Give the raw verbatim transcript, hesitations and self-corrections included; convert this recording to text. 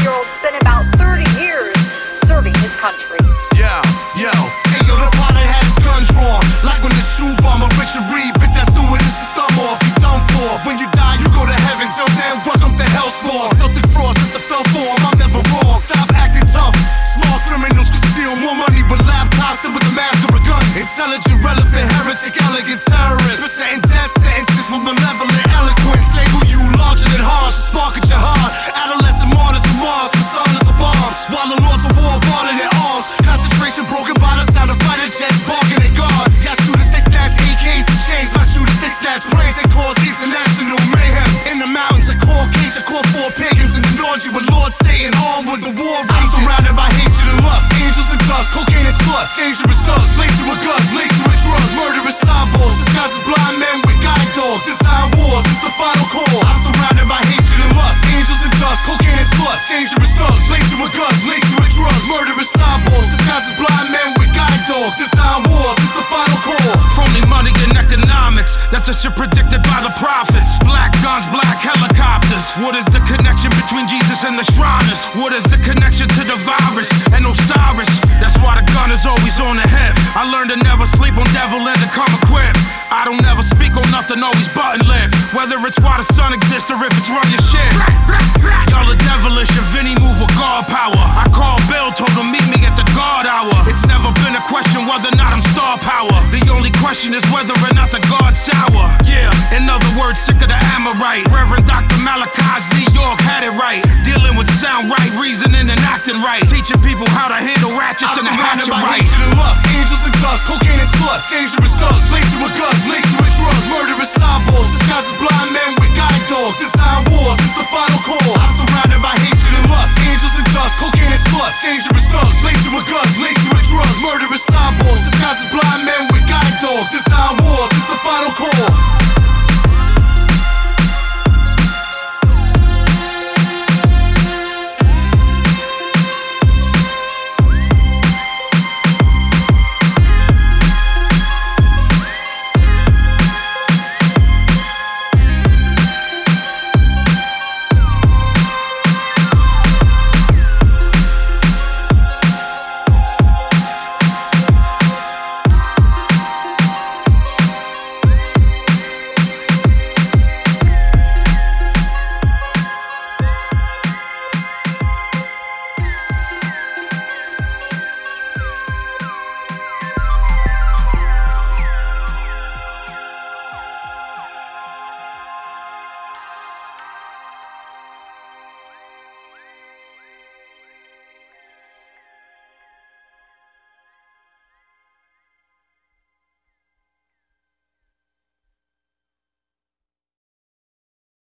twenty-three-year-old spent about thirty years serving his country. Yo, yo, hey yo, the pilot had his guns drawn, like when the shoe bomber Richard Reed bit that stewardess' thumb off. You done for. When you die, you go to heaven. Till then, welcome to Hellspawn. Celtic frost at the fell form. I'm never wrong. Stop acting tough. Small criminals can steal more money with laptops than with the mask of a gun. Intelligent, relevant, heretic, elegant terrorists. Presenting death sentences with malevolent eloquence. Label you larger than harsh, spark at your heart. Adolescent martyrs of Mars, personas of bombs. While the lords of war guarded their arms. Concentration broken by the sound of fighter jets barking at God. Y'all shooters, they snatch A Ks and chains. My shooters, they snatch planes and cause international mayhem. In the mountains, a Caucasian call for pagans in the Norgy with Lord Satan armed with the war rages. I'm surrounded by hatred and lust, angels and dust, cocaine and sluts, dangerous thugs, laced with guns, laced with drugs, murderous cyborgs, disguised as blind men with guide dogs. Design wars, it's the final call. I'm surrounded by hatred and lust, angels and dust, cocaine and sluts, dangerous thugs, laced with guns, laced with drugs, murderous cyborgs, disguised as blind men with guide dogs. Design wars, it's the final call. Phony money and economics, that's a shit predicted by the prophets. Black guns, black helicopters. What is the connection between Jesus and the Shriners? What is the connection to the virus and Osiris? That's why the gun is always on the hip. I learned to never sleep on devil and to come equipped. I don't never speak on nothing, always button lip. Whether it's why the sun exists or if it's run your shit. Y'all are devilish, your Vinny move with God power. I called Bill, told him meet me at the guard hour. It's never been a question whether or not I'm star power. The only question is whether or not the God's sour. Yeah, in other words, sick of the Amorite. Reverend Doctor Malachi Z. York had it right. Dealing with sound right, reasoning and acting right. Teaching people how to handle ratchets and the hatchet right. Hatred and lust, angels and dust, cocaine and sluts, dangerous thugs, laced with guns, laced with drugs, murderous cyborgs, disguised as blind men with guide dogs. Design wars, it's the final call. I'm surrounded by hate